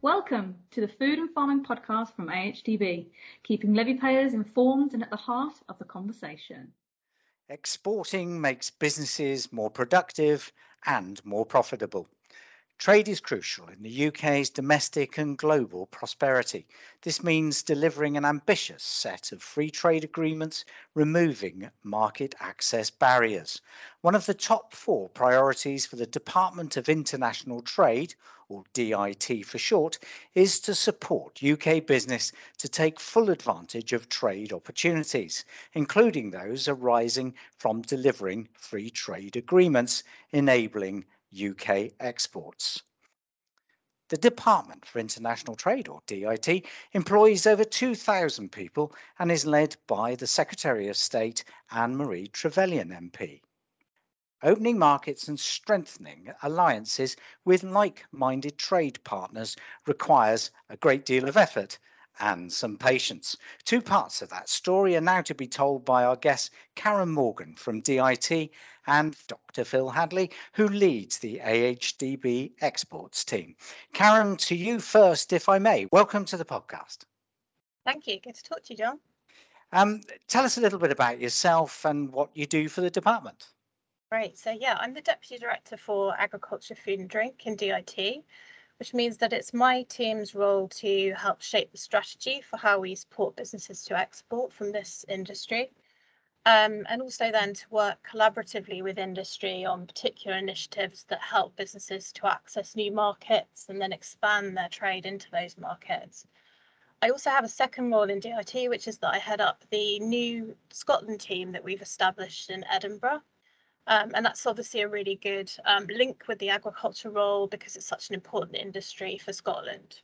Welcome to the Food and Farming Podcast from AHDB, keeping levy payers informed and at the heart of the conversation. Exporting makes businesses more productive and more profitable. Trade is crucial in the UK's domestic and global prosperity. This means delivering an ambitious set of free trade agreements, removing market access barriers. One of the top 4 priorities for the Department of International Trade, or DIT for short, is to support UK business to take full advantage of trade opportunities, including those arising from delivering free trade agreements, enabling UK exports. The Department for International Trade, or DIT, employs over 2,000 people and is led by the Secretary of State Anne-Marie Trevelyan MP. Opening markets and strengthening alliances with like-minded trade partners requires a great deal of effort and some patience. 2 parts of that story are now to be told by our guest Karen Morgan from DIT and Dr. Phil Hadley, who leads the AHDB exports team. Karen, to you first, if I may. Welcome to the podcast. Thank you. Good to talk to you, John. Tell us a little bit about yourself and what you do for the department. Great. So yeah, I'm the Deputy Director for Agriculture, Food and Drink in DIT, which means that it's my team's role to help shape the strategy for how we support businesses to export from this industry. And also then to work collaboratively with industry on particular initiatives that help businesses to access new markets and then expand their trade into those markets. I also have a second role in DIT, which is that I head up the new Scotland team that we've established in Edinburgh. And that's obviously a really good link with the agriculture role because it's such an important industry for Scotland.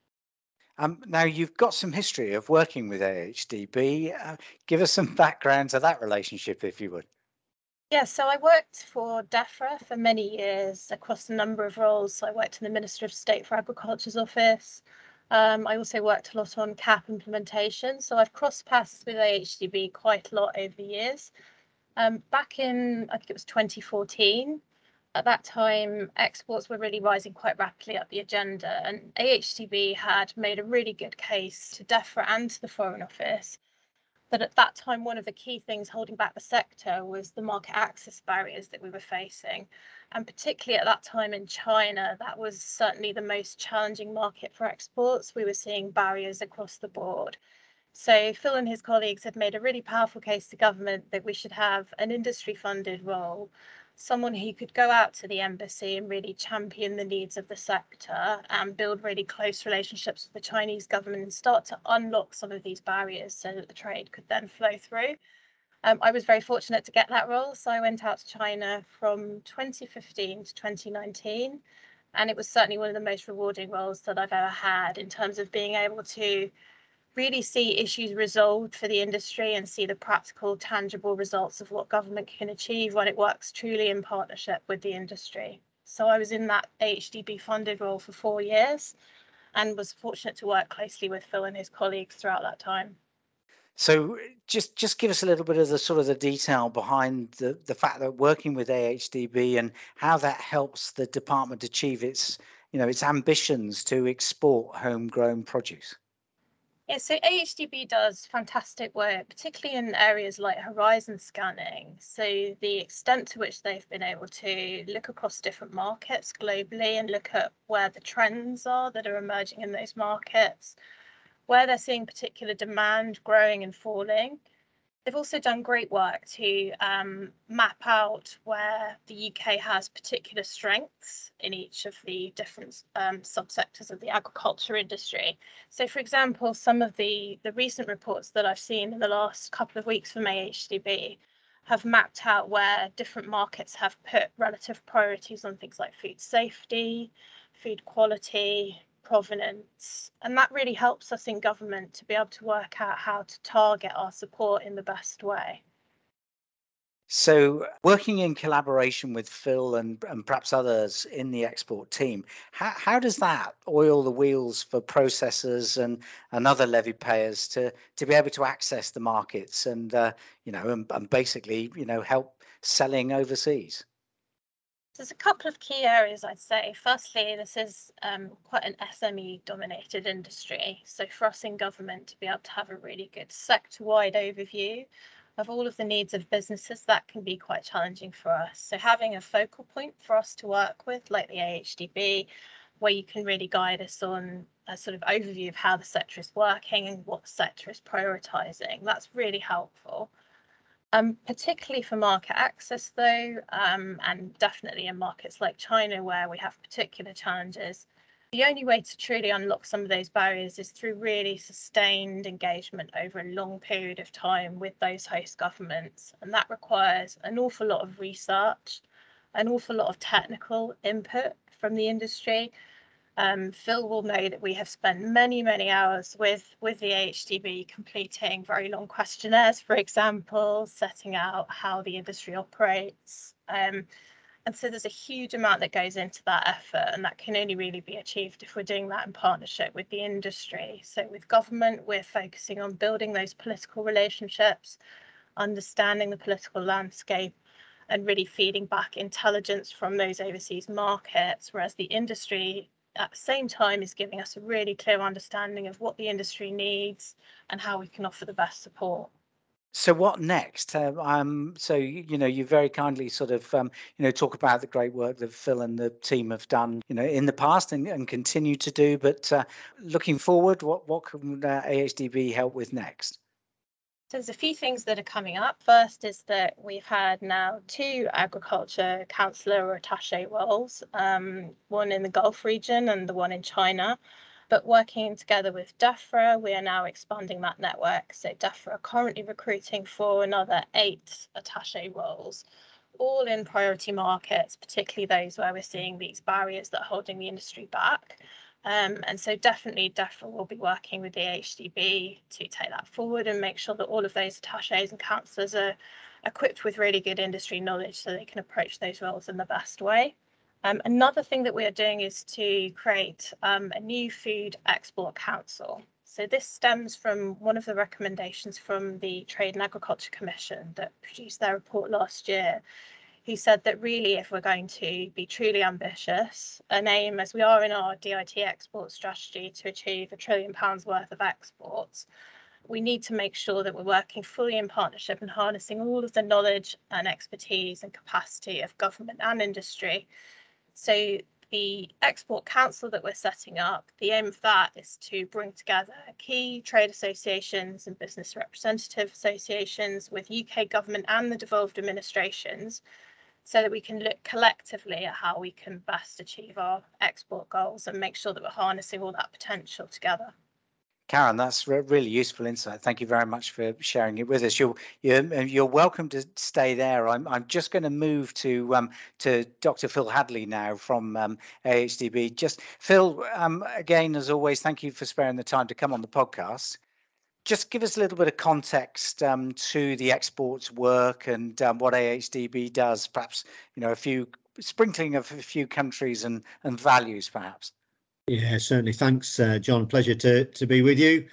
Now, you've got some history of working with AHDB. Give us some background to that relationship, if you would. Yeah, so I worked for DEFRA for many years across a number of roles. So I worked in the Minister of State for Agriculture's office. I also worked a lot on CAP implementation. So I've crossed paths with AHDB quite a lot over the years. Back in, I think it was 2014, at that time, exports were really rising quite rapidly up the agenda, and AHDB had made a really good case to DEFRA and to the Foreign Office that at that time, one of the key things holding back the sector was the market access barriers that we were facing. And particularly at that time in China, that was certainly the most challenging market for exports. We were seeing barriers across the board. So Phil and his colleagues had made a really powerful case to government that we should have an industry funded role, someone who could go out to the embassy and really champion the needs of the sector and build really close relationships with the Chinese government and start to unlock some of these barriers so that the trade could then flow through. I was very fortunate to get that role. So I went out to China from 2015 to 2019. And it was certainly one of the most rewarding roles that I've ever had in terms of being able to really see issues resolved for the industry and see the practical, tangible results of what government can achieve when it works truly in partnership with the industry. So I was in that AHDB funded role for 4 years and was fortunate to work closely with Phil and his colleagues throughout that time. So just give us a little bit of the sort of the detail behind the fact that working with AHDB and how that helps the department achieve its ambitions to export homegrown produce. Yeah, so AHDB does fantastic work, particularly in areas like horizon scanning. So the extent to which they've been able to look across different markets globally and look at where the trends are that are emerging in those markets, where they're seeing particular demand growing and falling. They've also done great work to map out where the UK has particular strengths in each of the different subsectors of the agriculture industry. So, for example, some of the recent reports that I've seen in the last couple of weeks from AHDB have mapped out where different markets have put relative priorities on things like food safety, food quality, provenance, and that really helps us in government to be able to work out how to target our support in the best way. So working in collaboration with Phil and perhaps others in the export team, how does that oil the wheels for processors and other levy payers to be able to access the markets and basically help selling overseas? There's a couple of key areas I'd say. Firstly, this is quite an SME dominated industry. So for us in government to be able to have a really good sector-wide overview of all of the needs of businesses, that can be quite challenging for us. So having a focal point for us to work with, like the AHDB, where you can really guide us on a sort of overview of how the sector is working and what the sector is prioritising, that's really helpful. Particularly for market access though, and definitely in markets like China where we have particular challenges, the only way to truly unlock some of those barriers is through really sustained engagement over a long period of time with those host governments. And that requires an awful lot of research, an awful lot of technical input from the industry. Phil will know that we have spent many hours with the AHDB completing very long questionnaires, for example, setting out how the industry operates. And so there's a huge amount that goes into that effort, and that can only really be achieved if we're doing that in partnership with the industry. So with government, we're focusing on building those political relationships, understanding the political landscape, and really feeding back intelligence from those overseas markets, whereas the industry at the same time is giving us a really clear understanding of what the industry needs and how we can offer the best support. So what next? So you very kindly sort of talk about the great work that Phil and the team have done, in the past and continue to do. But looking forward, what can AHDB help with next? So there's a few things that are coming up. First is that we've had now 2 agriculture councillor or attaché roles, one in the Gulf region and the one in China. But working together with DEFRA, we are now expanding that network. So DEFRA are currently recruiting for another 8 attaché roles, all in priority markets, particularly those where we're seeing these barriers that are holding the industry back. And so definitely DEFRA will be working with the AHDB to take that forward and make sure that all of those attachés and councillors are equipped with really good industry knowledge so they can approach those roles in the best way. Another thing that we are doing is to create a new food export council. So this stems from one of the recommendations from the Trade and Agriculture Commission that produced their report last year, who said that really if we're going to be truly ambitious, an aim as we are in our DIT export strategy to achieve £1 trillion worth of exports, we need to make sure that we're working fully in partnership and harnessing all of the knowledge and expertise and capacity of government and industry. So the Export Council that we're setting up, the aim of that is to bring together key trade associations and business representative associations with UK government and the devolved administrations, so that we can look collectively at how we can best achieve our export goals and make sure that we're harnessing all that potential together. Karen, that's really useful insight. Thank you very much for sharing it with us. You're welcome to stay there. I'm just going to move to Dr. Phil Hadley now from AHDB. Just Phil, again, as always, thank you for sparing the time to come on the podcast. Just give us a little bit of context to the exports work and what AHDB does, perhaps, a few sprinkling of a few countries and values, perhaps. Yeah, certainly. Thanks, John. Pleasure to be with you.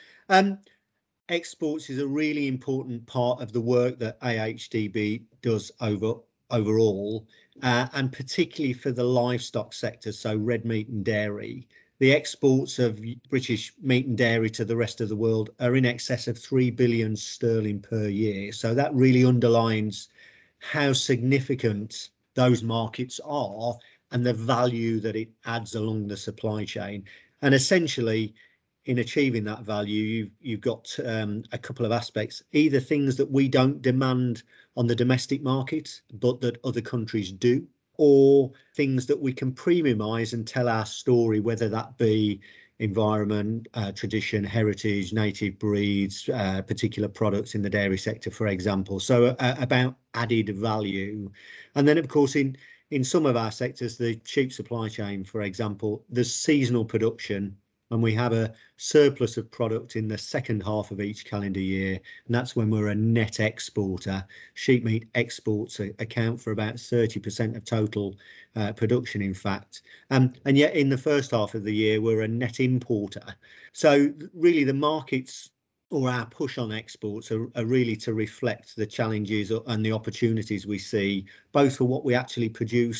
Exports is a really important part of the work that AHDB does overall, and particularly for the livestock sector, so red meat and dairy. The exports of British meat and dairy to the rest of the world are in excess of 3 billion sterling per year. So that really underlines how significant those markets are and the value that it adds along the supply chain. And essentially, in achieving that value, you've got a couple of aspects, either things that we don't demand on the domestic market, but that other countries do, or things that we can premiumise and tell our story, whether that be environment, tradition, heritage, native breeds, particular products in the dairy sector, for example. So about added value. And then, of course, in some of our sectors, the sheep supply chain, for example, there's seasonal production, and we have a surplus of product in the second half of each calendar year, and that's when we're a net exporter. Sheep meat exports account for about 30% of total production, in fact, and yet in the first half of the year we're a net importer. So really the markets, or our push on exports, are really to reflect the challenges and the opportunities we see, both for what we actually produce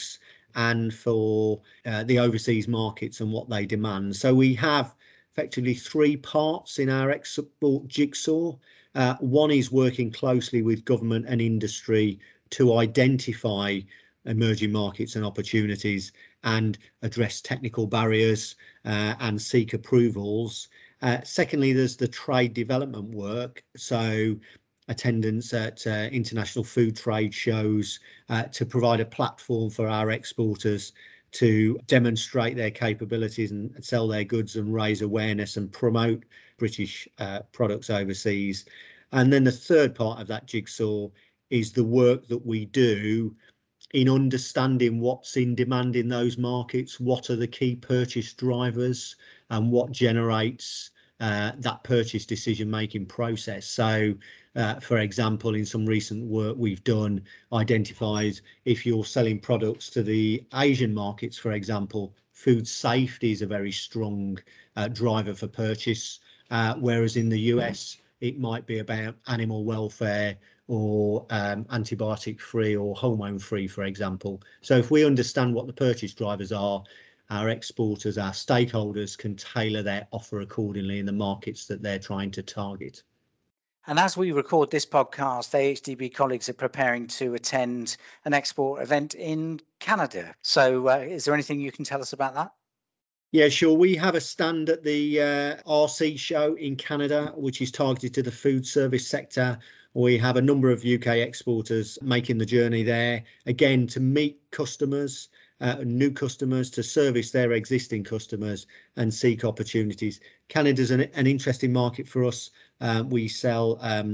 and for the overseas markets and what they demand. So we have effectively three parts in our export jigsaw. One is working closely with government and industry to identify emerging markets and opportunities and address technical barriers and seek approvals. Secondly, there's the trade development work, so attendance at international food trade shows to provide a platform for our exporters to demonstrate their capabilities and sell their goods and raise awareness and promote British products overseas. And then the third part of that jigsaw is the work that we do in understanding what's in demand in those markets, what are the key purchase drivers, and what generates that purchase decision making process. So for example, in some recent work we've done, identified if you're selling products to the Asian markets, for example, food safety is a very strong driver for purchase, whereas in the US it might be about animal welfare or antibiotic free or hormone free, for example. So if we understand what the purchase drivers are, our exporters, our stakeholders can tailor their offer accordingly in the markets that they're trying to target. And as we record this podcast, AHDB colleagues are preparing to attend an export event in Canada. So is there anything you can tell us about that? Yeah, sure. We have a stand at the RC show in Canada, which is targeted to the food service sector. We have a number of UK exporters making the journey there, again, to meet customers, new customers, to service their existing customers and seek opportunities. Canada's an interesting market for us. We sell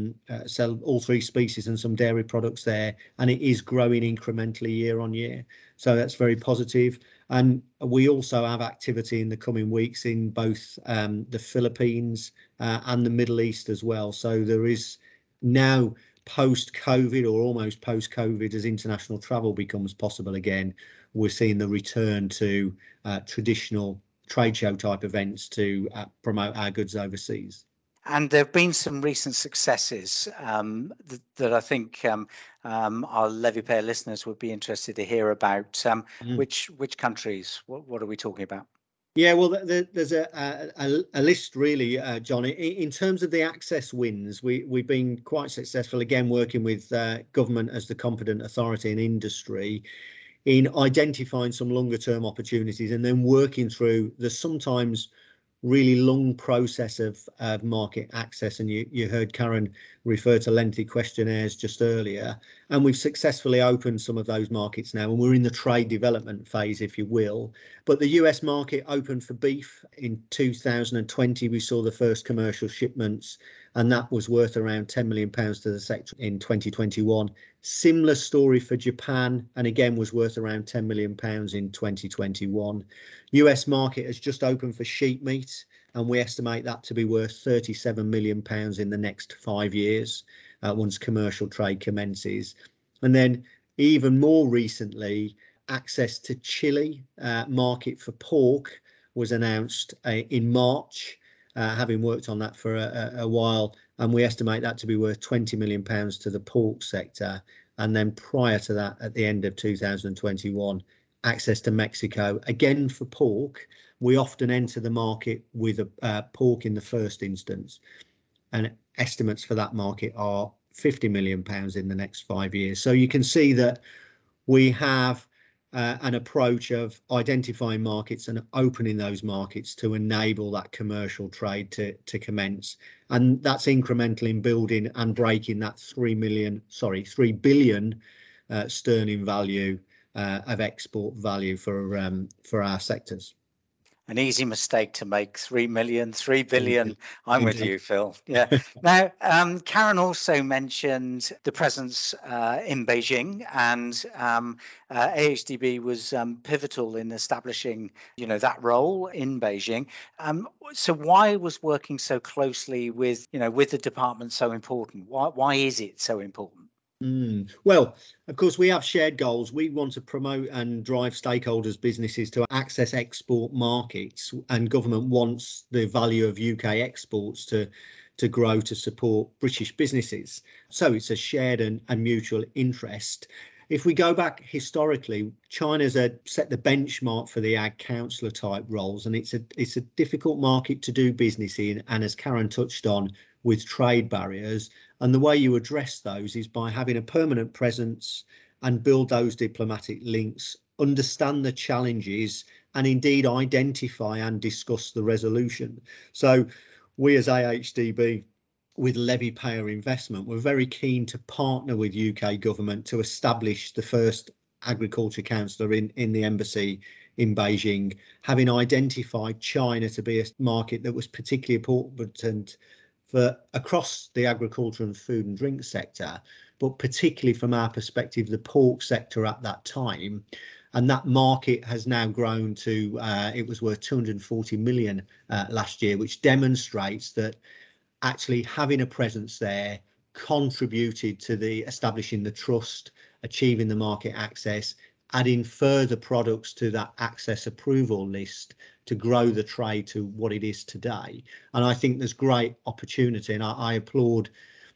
all three species and some dairy products there, and it is growing incrementally year on year. So that's very positive. And we also have activity in the coming weeks in both the Philippines and the Middle East as well. So there is now, post-COVID or almost post-COVID, as international travel becomes possible again, we're seeing the return to traditional trade show type events to promote our goods overseas. And there have been some recent successes that I think our Levy Payer listeners would be interested to hear about. Which countries? What are we talking about? Yeah, well, there's a list really, John. In terms of the access wins, we've been quite successful, again, working with government as the competent authority in industry in identifying some longer term opportunities and then working through the sometimes really long process of market access. And you heard Karen refer to lengthy questionnaires just earlier, and we've successfully opened some of those markets now, and we're in the trade development phase, if you will. But the US market opened for beef in 2020. We saw the first commercial shipments, and that was worth around £10 million to the sector in 2021. Similar story for Japan, and again was worth around £10 million in 2021. US market has just opened for sheep meat, and we estimate that to be worth £37 million in the next 5 years once commercial trade commences. And then even more recently, access to Chile market for pork was announced in March, having worked on that for a while, and we estimate that to be worth £20 million to the pork sector. And then prior to that, at the end of 2021, access to Mexico, again for pork. We often enter the market with pork in the first instance, and estimates for that market are £50 million in the next 5 years. So you can see that we have an approach of identifying markets and opening those markets to enable that commercial trade to commence. And that's incremental in building and breaking that 3 billion sterling value of export value for our sectors. An easy mistake to make. 3 million, 3 billion. I'm with you, Phil. Yeah. Now, Karen also mentioned the presence in Beijing, and AHDB was pivotal in establishing, that role in Beijing. So why was working so closely with the department so important? Why is it so important? Well, of course, we have shared goals. We want to promote and drive stakeholders' businesses to access export markets, and government wants the value of UK exports to grow to support British businesses. So it's a shared and mutual interest. if we go back historically, China's set the benchmark for the ag councillor type roles, and it's a difficult market to do business in. And as Karen touched on, with trade barriers, and the way you address those is by having a permanent presence and build those diplomatic links, understand the challenges, and indeed identify and discuss the resolution. So we as AHDB, with levy payer investment, we're very keen to partner with UK government to establish the first agriculture councillor in the embassy in Beijing, having identified China to be a market that was particularly important for across the agriculture and food and drink sector, but particularly from our perspective, the pork sector at that time. And that market has now grown to, it was worth 240 million last year, which demonstrates that actually having a presence there contributed to the establishing the trust, achieving the market access, adding further products to that access approval list to grow the trade to what it is today. And I think there's great opportunity, and I applaud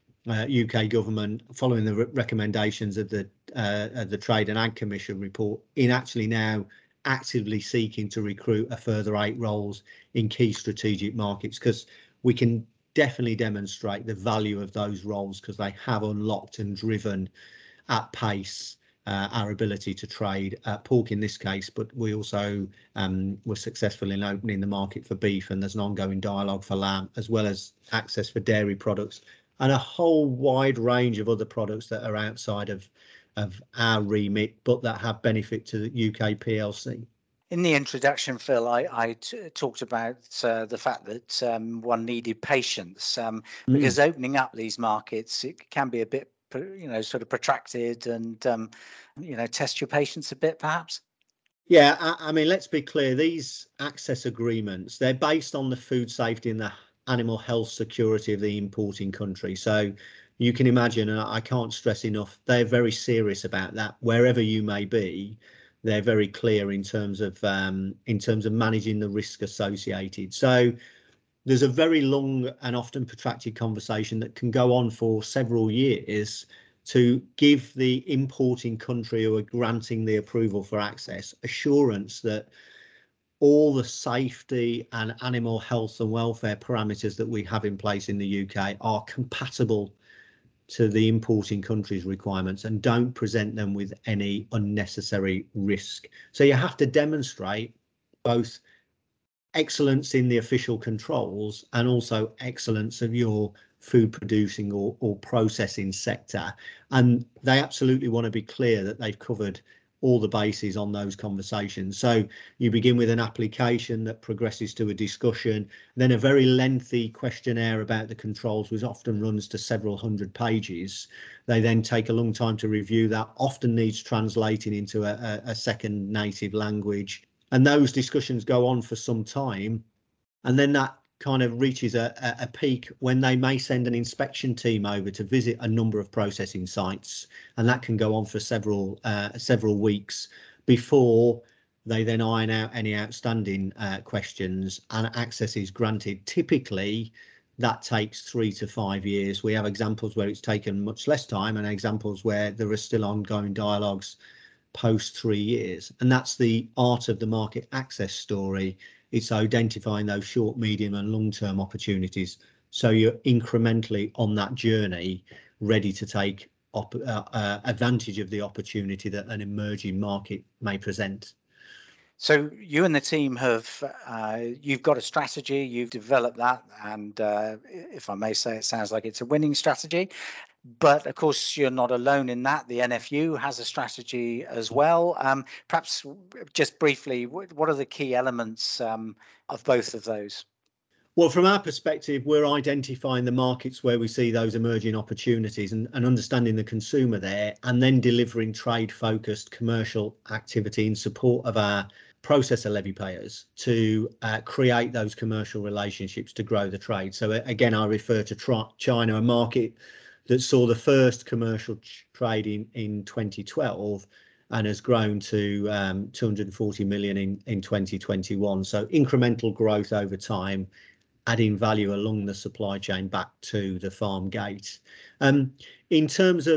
UK government following the recommendations of the Trade and Ag Commission report in actually now actively seeking to recruit a further 8 roles in key strategic markets, because we can definitely demonstrate the value of those roles, because they have unlocked and driven at pace our ability to trade pork in this case, but we also were successful in opening the market for beef, and there's an ongoing dialogue for lamb, as well as access for dairy products and a whole wide range of other products that are outside of our remit, but that have benefit to the UK PLC. In the introduction, Phil, I talked about the fact that one needed patience because opening up these markets, it can be a bit, sort of protracted and, test your patience a bit, perhaps. Yeah, I mean, let's be clear. These access agreements, they're based on the food safety and the animal health security of the importing country. So you can imagine, and I can't stress enough, they're very serious about that. Wherever you may be, they're very clear in terms of managing the risk associated. So there's a very long and often protracted conversation that can go on for several years to give the importing country who are granting the approval for access assurance that all the safety and animal health and welfare parameters that we have in place in the UK are compatible to the importing country's requirements and don't present them with any unnecessary risk. So you have to demonstrate both excellence in the official controls and also excellence of your food producing or processing sector. And they absolutely want to be clear that they've covered all the bases on those conversations. So you begin with an application that progresses to a discussion, then a very lengthy questionnaire about the controls, which often runs to several hundred pages. They then take a long time to review that, often needs translating into a second native language. And those discussions go on for some time. And then that kind of reaches a peak when they may send an inspection team over to visit a number of processing sites, and that can go on for several weeks before they then iron out any outstanding questions and access is granted. Typically that takes 3 to 5 years. We have examples where it's taken much less time and examples where there are still ongoing dialogues post 3 years, and that's the art of the market access story. It's identifying those short, medium and long-term opportunities, so you're incrementally on that journey, ready to take advantage of the opportunity that an emerging market may present. So you and the team have, you've got a strategy, you've developed that, and if I may say, it sounds like it's a winning strategy. But of course, you're not alone in that. The NFU has a strategy as well. Perhaps just briefly, what are the key elements of both of those? Well, from our perspective, we're identifying the markets where we see those emerging opportunities and understanding the consumer there, and then delivering trade-focused commercial activity in support of our processor levy payers to create those commercial relationships to grow the trade. So again, I refer to China, a market that saw the first commercial trade in 2012 and has grown to 240 million in 2021. So incremental growth over time, adding value along the supply chain back to the farm gate. In terms of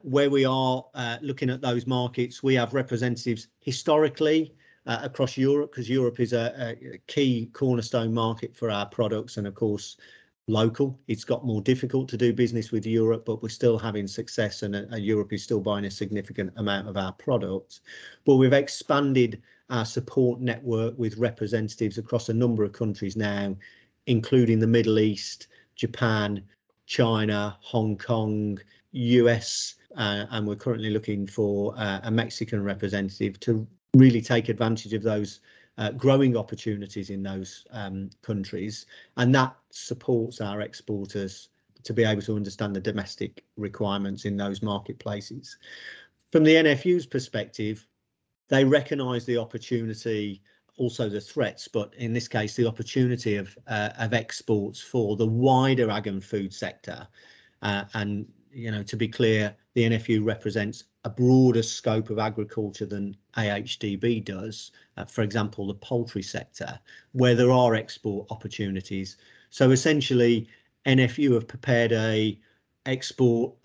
where we are looking at those markets, we have representatives historically across Europe, because Europe is a key cornerstone market for our products, and of course local. It's got more difficult to do business with Europe, but we're still having success, and Europe is still buying a significant amount of our products. But we've expanded our support network with representatives across a number of countries now, including the Middle East, Japan, China, Hong Kong, US, and we're currently looking for a Mexican representative to really take advantage of those growing opportunities in those countries, and that supports our exporters to be able to understand the domestic requirements in those marketplaces. From the NFU's perspective, they recognise the opportunity, also the threats, but in this case the opportunity of exports for the wider ag and food sector, and to be clear, the NFU represents a broader scope of agriculture than AHDB does, for example, the poultry sector, where there are export opportunities. So essentially, NFU have prepared a export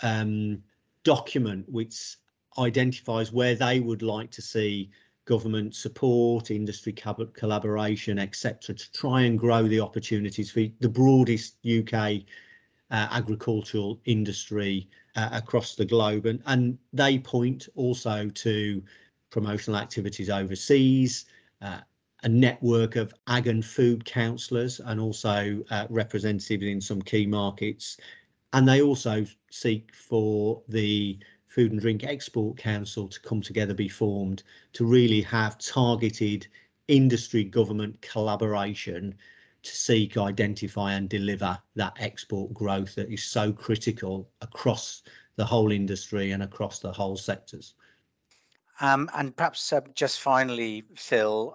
document which identifies where they would like to see government support, industry collaboration, etc., to try and grow the opportunities for the broadest UK agricultural industry across the globe, and they point also to promotional activities overseas, a network of ag and food councillors, and also representatives in some key markets, and they also seek for the Food and Drink Export Council to come together, be formed, to really have targeted industry government collaboration to seek, identify and deliver that export growth that is so critical across the whole industry and across the whole sectors. And perhaps just finally, Phil,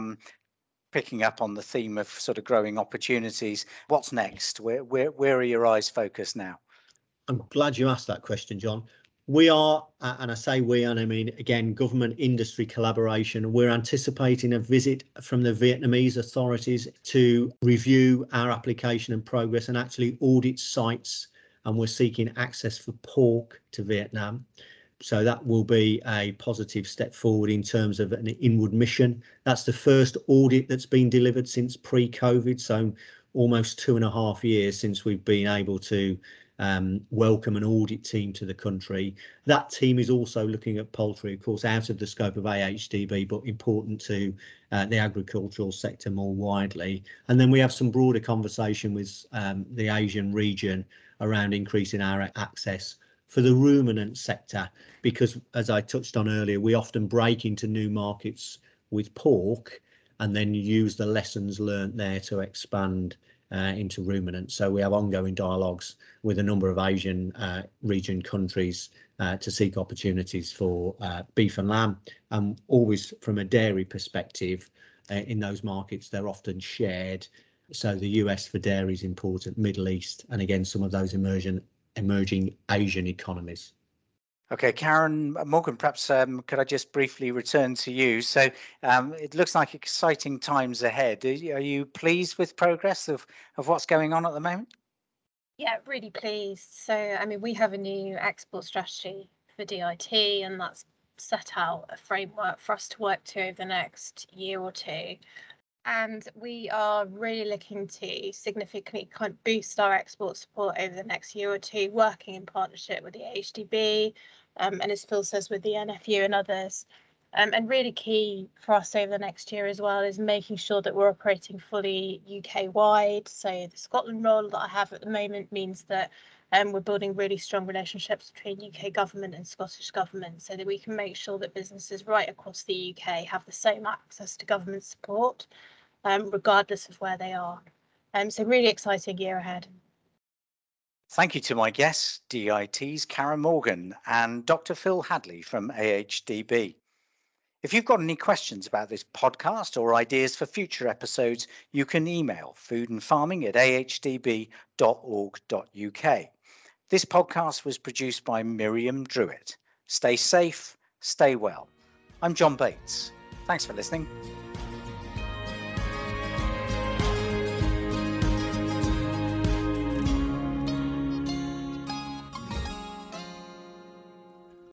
picking up on the theme of sort of growing opportunities, what's next? Where are your eyes focused now? I'm glad you asked that question, John. We are, and I say we, and I mean, again, government industry collaboration. We're anticipating a visit from the Vietnamese authorities to review our application and progress and actually audit sites. And we're seeking access for pork to Vietnam. So that will be a positive step forward in terms of an inward mission. That's the first audit that's been delivered since pre-COVID. So almost 2.5 years since we've been able to welcome an audit team to the country. That team is also looking at poultry, of course, out of the scope of AHDB, but important to the agricultural sector more widely. And then we have some broader conversation with the Asian region around increasing our access for the ruminant sector, because as I touched on earlier, we often break into new markets with pork and then use the lessons learnt there to expand into ruminants. So we have ongoing dialogues with a number of Asian region countries to seek opportunities for beef and lamb, and always from a dairy perspective. In those markets, they're often shared. So the US for dairy is important, Middle East, and again, some of those emerging Asian economies. Okay, Karen Morgan, perhaps could I just briefly return to you? So it looks like exciting times ahead. Are you pleased with progress of what's going on at the moment? Yeah, really pleased. So, I mean, we have a new export strategy for DIT, and that's set out a framework for us to work to over the next year or two. And we are really looking to significantly kind of boost our export support over the next year or two, working in partnership with the AHDB, and as Phil says, with the NFU and others. And really key for us over the next year as well is making sure that we're operating fully UK-wide. So the Scotland role that I have at the moment means that we're building really strong relationships between UK government and Scottish government, so that we can make sure that businesses right across the UK have the same access to government support, regardless of where they are. So really exciting year ahead. Thank you to my guests, DIT's Karen Morgan and Dr. Phil Hadley from AHDB. If you've got any questions about this podcast or ideas for future episodes, you can email foodandfarming@ahdb.org.uk. This podcast was produced by Miriam Druitt. Stay safe, stay well. I'm John Bates. Thanks for listening.